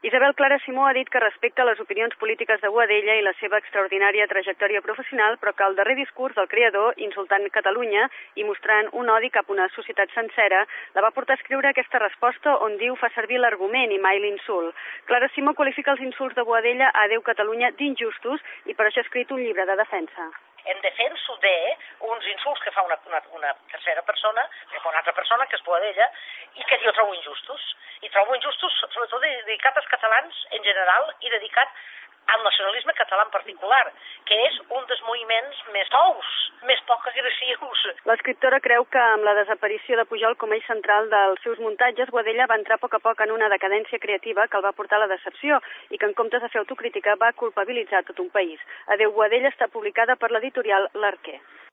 Isabel Clara Simó ha dit que respecta les opinions polítiques de Boadella i la seva extraordinària trajectòria professional, però que el darrer discurs del creador, insultant Catalunya i mostrant un odi cap a una societat sencera, la va portar a escriure aquesta resposta on diu fa servir l'argument i mai l'insult. Clara Simó qualifica els insults de Boadella a Adéu Catalunya d'injustos i per això ha escrit un llibre de defensa. En defensa d'uns insults que fa una tercera persona, una altra persona, que és Boadella, i que jo trobo injustos. I trobo injustos, sobretot, dedicat als catalans en general i dedicat al nacionalisme català en particular, que és un dels moviments més nous, més poc agressius. L'escriptora creu que amb la desaparició de Pujol com a eix central dels seus muntatges, Boadella va entrar a poc a poc en una decadència creativa que el va portar a la decepció i que en comptes de fer autocrítica va culpabilitzar tot un país. Adéu Boadella està publicada per l'editorial L'Arquer.